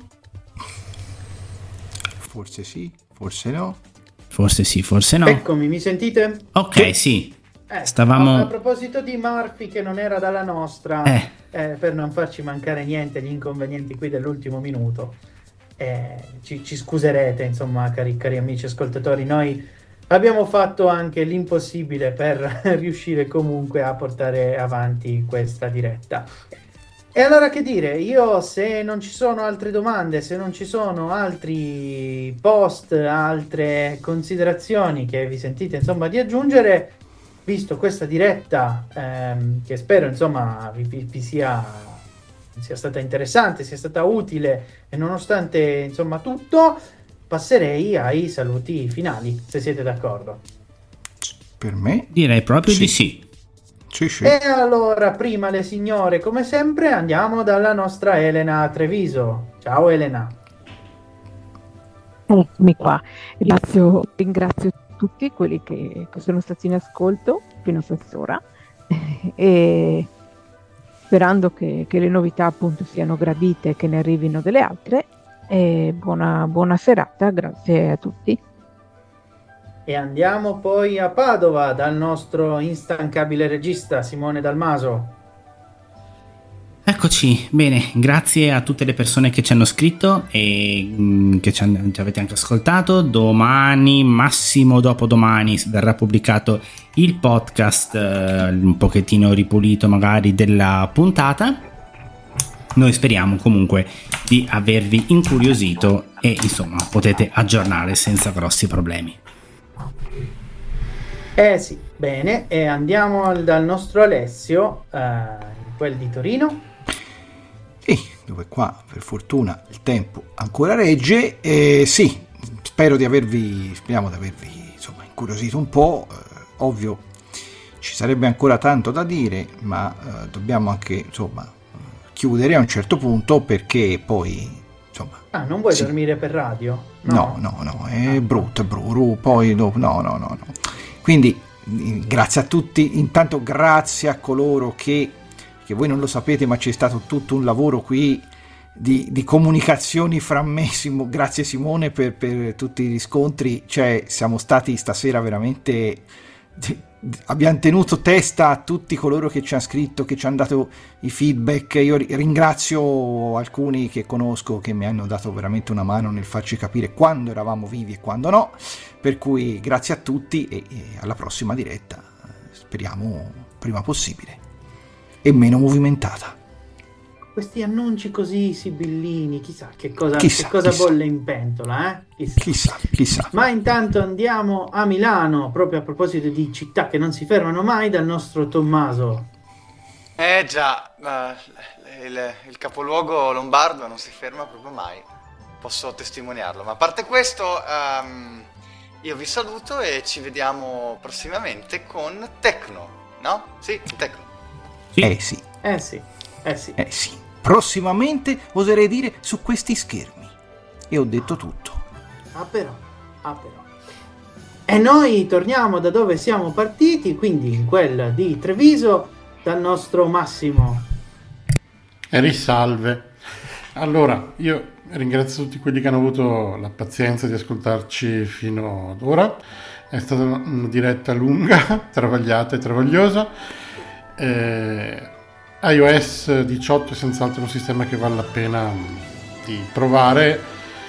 Forse sì, forse no. Forse sì, forse no. Eccomi, mi sentite? Ok, sì. Stavamo... A proposito di Murphy, che non era dalla nostra, per non farci mancare niente, gli inconvenienti qui dell'ultimo minuto, ci scuserete, insomma, cari amici ascoltatori, noi abbiamo fatto anche l'impossibile per riuscire comunque a portare avanti questa diretta. E allora che dire, io, se non ci sono altre domande, se non ci sono altri post, altre considerazioni che vi sentite insomma di aggiungere, visto questa diretta che spero insomma vi sia stata interessante, sia stata utile, e nonostante insomma tutto, passerei ai saluti finali, se siete d'accordo. Per me direi proprio sì. Di sì. Sì. E allora, prima le signore, come sempre, andiamo dalla nostra Elena Treviso. Ciao Elena. Eccomi qua. Ringrazio tutti quelli che sono stati in ascolto fino a quest'ora, e sperando che le novità appunto siano gradite e che ne arrivino delle altre. E buona serata, grazie a tutti. E andiamo poi a Padova dal nostro instancabile regista Simone Dalmaso. Eccoci, bene, grazie a tutte le persone che ci hanno scritto e che ci avete anche ascoltato. Domani, massimo dopodomani, verrà pubblicato il podcast un pochettino ripulito magari della puntata. Noi speriamo comunque di avervi incuriosito e insomma potete aggiornare senza grossi problemi. Sì, bene, e andiamo dal nostro Alessio, quel di Torino. Dove qua per fortuna il tempo ancora regge. Sì, speriamo di avervi insomma incuriosito un po'. Ovvio, ci sarebbe ancora tanto da dire, ma dobbiamo anche insomma chiudere a un certo punto, perché poi insomma... non vuoi dormire per radio? No, è brutto, poi dopo no. Quindi grazie a tutti, intanto grazie a coloro che voi non lo sapete, ma c'è stato tutto un lavoro qui di comunicazioni fra me, grazie Simone per tutti i riscontri, cioè siamo stati stasera veramente, abbiamo tenuto testa a tutti coloro che ci hanno scritto, che ci hanno dato i feedback. Io ringrazio alcuni che conosco che mi hanno dato veramente una mano nel farci capire quando eravamo vivi e quando no, per cui grazie a tutti e alla prossima diretta, speriamo prima possibile e meno movimentata. Questi annunci così sibillini, chissà che cosa bolle in pentola, Chissà. Ma intanto andiamo a Milano, proprio a proposito di città che non si fermano mai, dal nostro Tommaso. Già, il capoluogo lombardo non si ferma proprio mai, posso testimoniarlo. Ma a parte questo, io vi saluto e ci vediamo prossimamente con Tecno, no? Sì, Tecno. Sì. Sì. Prossimamente oserei dire su questi schermi. E ho detto tutto. Però. E noi torniamo da dove siamo partiti, quindi in quella di Treviso, dal nostro Massimo. Risalve. Allora, io ringrazio tutti quelli che hanno avuto la pazienza di ascoltarci fino ad ora. È stata una diretta lunga, travagliata e travagliosa. iOS 18 è senz'altro un sistema che vale la pena di provare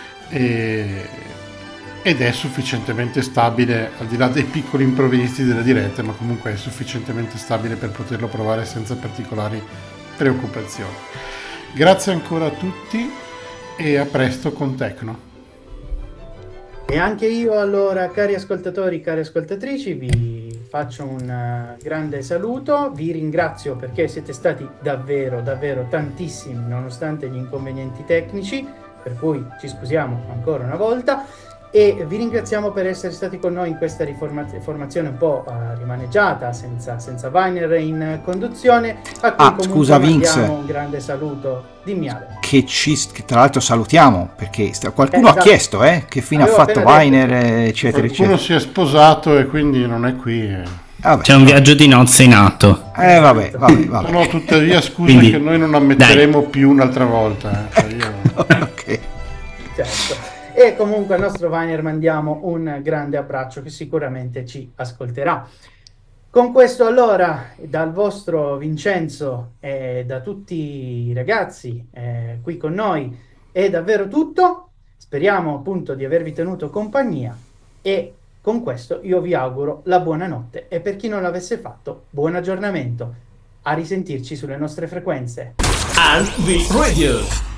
ed è sufficientemente stabile, al di là dei piccoli improvvisti della diretta, ma comunque è sufficientemente stabile per poterlo provare senza particolari preoccupazioni. Grazie ancora a tutti e a presto con Tecno. E anche io allora, cari ascoltatori, cari ascoltatrici, vi faccio un grande saluto, vi ringrazio perché siete stati davvero tantissimi nonostante gli inconvenienti tecnici, per cui ci scusiamo ancora una volta e vi ringraziamo per essere stati con noi in questa formazione un po' rimaneggiata, senza Viner in conduzione, a cui scusa Vince, un grande saluto. Dimmi Ale. Che tra l'altro salutiamo perché qualcuno ha chiesto che fine Avevo ha fatto Viner, eccetera qualcuno eccetera. si è sposato e quindi non è qui. C'è un viaggio di nozze in atto. Vabbè. No, tuttavia scusa Quindi, che noi non ammetteremo più un'altra volta. Ok. Certo. E comunque al nostro Viner mandiamo un grande abbraccio che sicuramente ci ascolterà. Con questo allora, dal vostro Vincenzo e da tutti i ragazzi qui con noi è davvero tutto. Speriamo appunto di avervi tenuto compagnia e con questo io vi auguro la buonanotte e per chi non l'avesse fatto, buon aggiornamento. A risentirci sulle nostre frequenze. And the Radio.